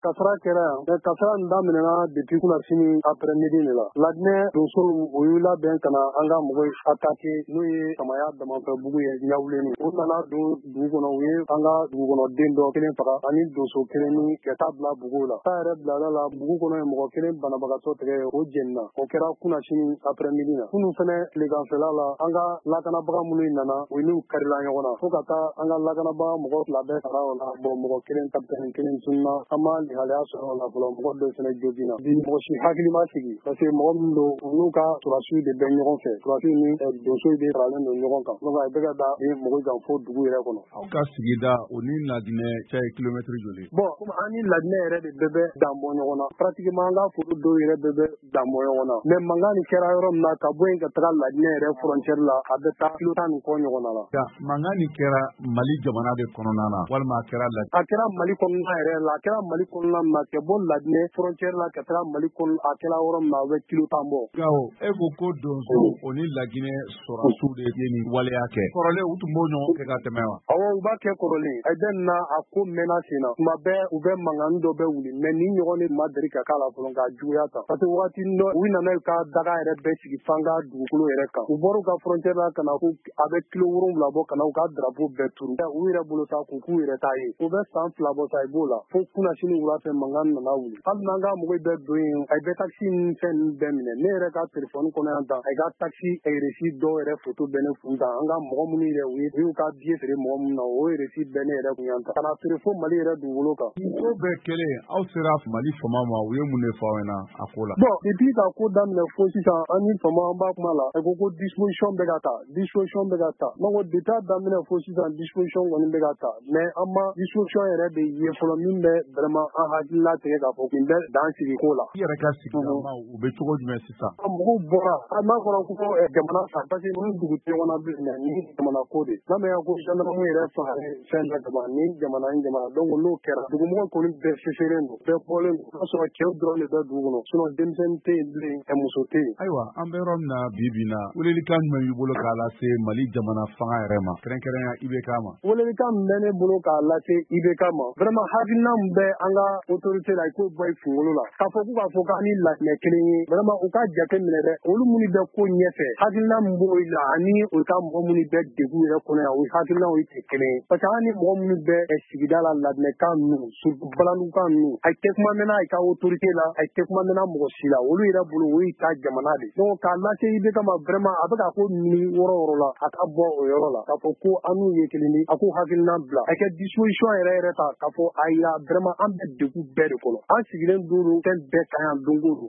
kasara kɛra kasara in daminɛna depuis kunasini après-midi de la Ladinɛ donso u y'u labɛn ka na an ka mɔgɔw attaquer n'o ye Tamaya Damafɛ bugu ye Ɲawuleni u nana don dugu kɔnɔ u ye an ka dugukɔnɔden dɔ kelen faga ani donso kelen ni ka taa bila bugu la taa yɛrɛ bilala la bugu kɔnɔ ye mɔgɔ kelen banabagatɔ tigɛ o jenina o kɛra kunasini après-midi na kunu fɛnɛ tileganfɛla la an ka lakanabaga minnu nana u n'u karila ɲɔgɔn na fo ka taa an ka lakanabaga mɔgɔ 2 bɛɛ fara o la bon mɔgɔ kelen kapitɛni kelen tununa an ma lihalaya sɔrɔ o la fɔlɔ mɔgɔ dɔ fɛnɛ jogina bi mɔgɔ si hakili ma sigi parce que mɔgɔ min don u n'u ka surasiw de bɛ ɲɔgɔn fɛ surasiw ni donsow de faralen don ɲɔgɔn kan donc a bɛ ka da mɔgɔ kan fo dugu yɛrɛ kɔnɔ aw ka sigida o ni Ladinɛ cɛ ye kilomètre joli bon comme an ni Ladinɛ yɛrɛ de bɛɛ bɛ dan bɔ ɲɔgɔn na pratiquement an ka foro dɔw yɛrɛ bɛɛ bɛ dan bɔ ɲɔgɔn na mais mankan ni kɛra yɔrɔ min na ka bɔ yen ka taga Ladinɛ yɛrɛ frontière la a bɛ taa kilo 10 ni kɔ ɲɔgɔn na la mankan ni kɛra Mali jamana de kɔnɔna na walima a kɛra Mali kɔnɔna yɛrɛ la a kɛra Mali kɔnɔna min na ka bɔ Ladinɛ frontière la ka taga Mali kɔnɔ a kɛra yɔrɔ min na a bɛ kilo 10 bɔ gawo e ko donso o ni Laginɛ sɔrɔsiw de ye nin waleya kɛ kɔrɔlen u tun b'o ɲɔgɔn kɛ ka tɛmɛ wa awɔ u b'a kɛ kɔrɔlen a bɛ na a ko mɛnna sen na tuma bɛɛ u bɛ mankan dɔ bɛ wuli mais ni ɲɔgɔn de ma deli ka k'a la fɔlɔ k'a juguya ta parce que wagati dɔ u nana ka daga yɛrɛ bɛɛ sigi fan ka dugukolo yɛrɛ kan u bɔr'u ka frontière la ka na ko a bɛ kilo 7 bɔ ka na u ka drapeau bɛɛ turu u yɛrɛ bolo sa k'u k'u yɛrɛ ta ye u bɛ san 2 bɔ sa i b'o la fo kunasini wula fɛ mankan nana wuli hali n'an ka mɔgɔw bɛ don yen a bɛ taxi ni fɛn ninnu bɛɛ minɛ ne yɛrɛ ka téléphone kɔnɔ yan tan a ka taxi récit dɔw yɛrɛ photo bɛ ne kun tan an ka mɔgɔ minnu yɛrɛ u y'u ka billet feere mɔgɔ minnu na o récit bɛ ne yɛrɛ kun yan tan ka na feere fo Mali yɛrɛ dugukolo kan o bɛɛ kɛlen aw sera Mali fama ma u ye mun de fɔ aw ɲɛna a ko la bon depuis ka ko daminɛ fo sisan an ni fama an b'a kuma la a ko disposition bɛ ka ta disposition bɛ ka ta ne ko depuis a daminɛ fo sisan disposition kɔni bɛ ka ta mais an ma disposition yɛrɛ de ye fɔlɔ min bɛ vraiment an hakili latigɛ k'a fɔ nin bɛ dan sigi ko la i yɛrɛ ka sigida ma u bɛ cogo jumɛn sisan mɔgɔw bɔra n'a fɔra ko jamana san parce que ninnu dugu tɛ ɲɔgɔn na bilen dɛ ni jamana ko de n'a mɛn ko gendarme yɛrɛ faga fɛn bɛɛ kaban ni jamana donc n'o kɛra dugumɔgɔ kɔni bɛɛ seseren don bɛɛ bɔlen don o y'a sɔrɔ cɛw dɔrɔn de bɛ dugu kɔnɔ sinon denmisɛnnin tɛ yen bilen muso tɛ yen ayiwa an bɛ yɔrɔ min na bi na welelikan jumɛn b'i bolo k'a lase Mali jamana fanga yɛrɛ ma kɛrɛnkɛrɛnya IBK ma welelikan min bɛ ne bolo k'a lase IBK ma vraiment hakilina min bɛ an ka autorité la i k'o bɔ i kunkolo la k'a fɔ k'an ni Laginɛ kelen ye vraiment u ka jate minɛ dɛ olu minnu bɛ ko ɲɛfɛ hakilina min b'o la ani u ka mɔgɔ minnu bɛ degun yɛrɛ kɔnɔ yan o hakilinaw tɛ kelen ye parce que an ni mɔgɔ minnu bɛ sigida la Laginɛkan ninnu surtout Balanukan ninnu a tɛ kuma mɛnna i ka autorité la a tɛ kuma mɛnna mɔgɔ si la olu yɛrɛ bolo o y'i ta jamana de donc k'a lase IBK ma vraiment a bɛ ka ko ɲini yɔrɔ la a ka bɔ o yɔrɔ la k'a fɔ ko an n'u ye kelen ye a k'u hakilina bila a kɛ disposition yɛrɛ ta k'a fɔ ayi vraiment an bɛ degun bɛɛ de kɔnɔ an sigilen don fɛn bɛɛ kan yan don o don